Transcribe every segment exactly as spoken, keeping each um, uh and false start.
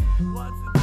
двадцать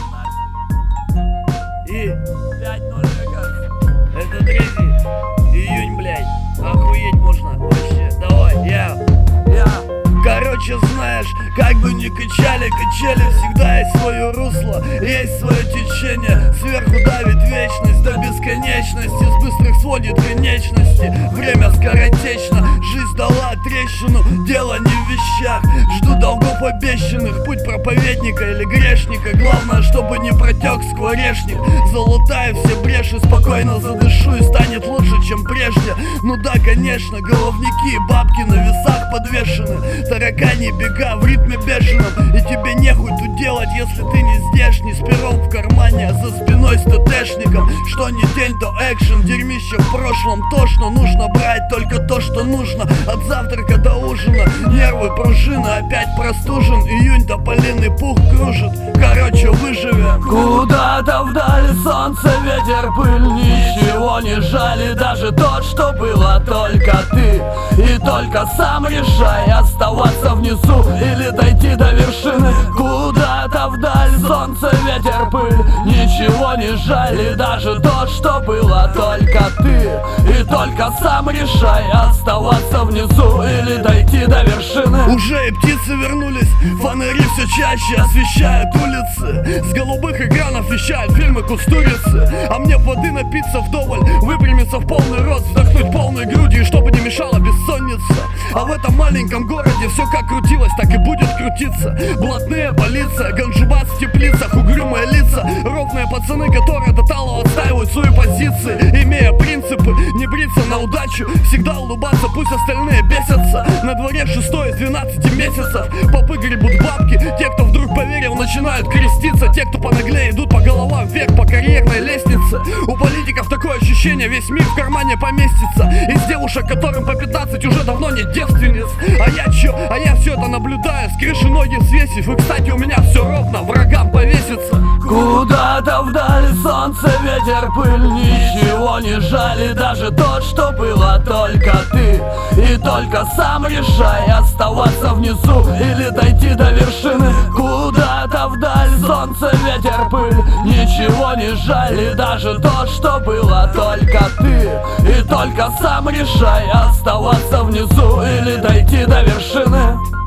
двенадцать и пять ноль Вегас. Это третий июнь, блядь. Охуеть можно вообще. Давай, я, я. Короче, знаешь, как бы ни качали, качели всегда есть свое русло, есть свое течение. Сверху давит вечность до бесконечности, с быстрых сводит конечности. Время скоротечно, жизнь дала трещину, дело не в вещах. Жду долгов обещанных, путь проповедника или грешника. Главное, чтобы не протек скворечник. Залутаю все бреши, спокойно задышу и станет лучше, чем прежде. Ну да, конечно, головники и бабки на весах подвешены. Таракани бега в ритме бешеном, и тебе нехуй тут делать, если ты не здешний. С пером в кармане, а за спиной с ТТшником. Что не день, то экшен, дерьмище в прошлом. Тошно, нужно брать только то, что нужно. От завтрака до ужина, нервы, пружина. Опять простужен, июнь, тополиный пух кружит. Короче, выживем. Куда-то вдали солнце, ветер, пыль. Ничего не жали, даже то, что было только ты. И только сам решай, оставаться внизу или дойти до вершины. Куда-то вдаль солнце, ветер, пыль. Ничего не жали, даже то, что было только ты. И только сам решай, оставаться внизу или дойти до вершины. Уже и птицы вернулись, фонари все чаще освещают улицы. С голубых экранов вещают фильмы Кустурицы. А мне воды напиться вдоволь, выпрямиться в полный рост, вздохнуть полной грудью, чтобы не мешала бессонница. А в этом маленьком городе все как крутилось, так и будет крутиться. Блатные, полиция, ганджубас в теплицах, угрюмые лица. Ровные пацаны, которые до талого отстаивают свои позиции, имея принципы, не бриться на удачу, всегда улыбаться, пусть остальные бесятся. На дворе шестой из двенадцати месяцев, попы гребут бабки. Те, кто вдруг поверил, начинают креститься. Те, кто понаглее, идут по головам вверх по карьерной лестнице. У политиков такое ощущение, весь мир в кармане поместится. Из девушек, которым по пятнадцать, уже давно нет девственниц. А я чё? А я все это наблюдаю, с крыши ноги свесив. И, кстати, у меня все ровно, врагам повесится. Куда-то вдали солнце, ветер, пыль. Ничего не жали, даже то, что было только ты. И только сам решай, оставаться внизу или дойти до вершины. Куда-то вдаль солнце, ветер, пыль. Ничего не жали, даже то, что было только ты. И только сам решай, оставаться внизу или дойти до вершины.